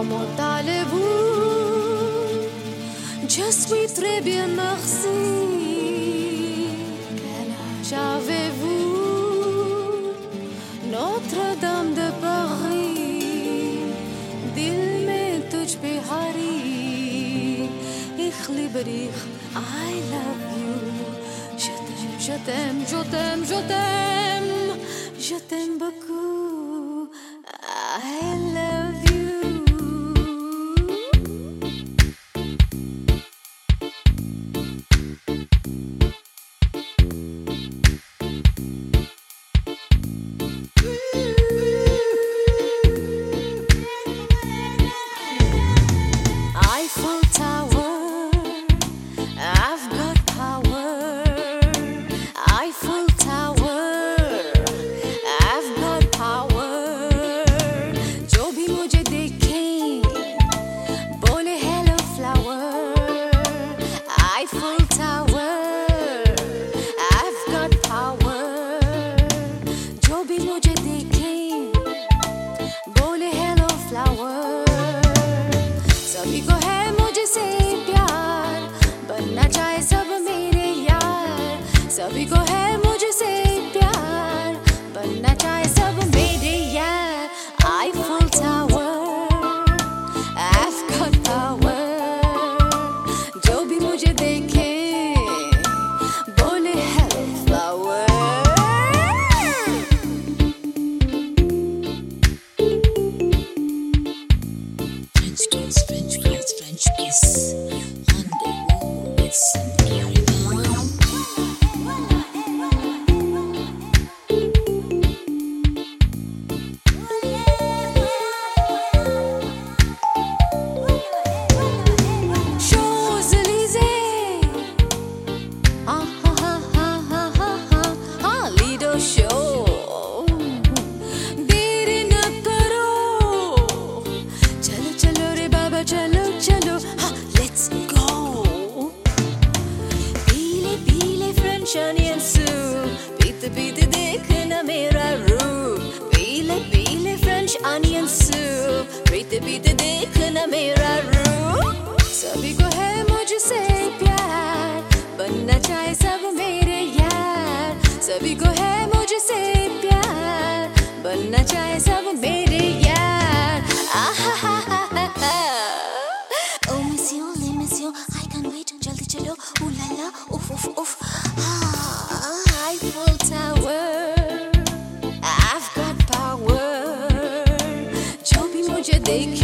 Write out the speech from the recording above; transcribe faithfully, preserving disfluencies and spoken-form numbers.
comment allez-vous? Je suis très bien, merci. Quel âge avez-vous? Notre-Dame de Paris, दिल में तुझ पे हारी. Ich liebe dich, I love you. Je t'aime, je t'aime, je t'aime, je t'aime, je t'aime beaucoup. I love you. Eiffel Tower, I've got power. Eiffel Tower, I've got power. जो भी मुझे देखे बोले hello flower. Eiffel Tower, I've got power. जो भी मुझे देखे बोले hello flower. सभी को है मुझसे प्यार, बनना चाहे सब मेरे यार. सभी को है मुझसे प्यार, बनना चाहे सब मेरे यार. Eiffel Tower, I've got power. जो भी मुझे देखे बोले hello flower. French kiss, French kiss, French kiss. Rendezvous with Cynthia Rivera. Champs-Élysées, ah ah ah ah ah ah ah, Lido show. देरी न करो, चलो चलो रे बाबा चलो चलो, हाँ let's go. पीले पीले French onion soup, पीते पीते देखना मेरा रूप. पीले पीले French onion soup, पीते पीते देखना मेरा रूप. सभी को है मुझसे प्यार, बनना चाहे सब मेरे यार. सभी को है मुझसे प्यार, बनना चाहे सब मेरे यार. आहाहाहाहा. Oh monsieur, les messieurs, I can't wait. जल्दी चलो, ooh la la, उफ उफ उफ. Ah, Eiffel Tower, I've got power. जो भी मुझे देखे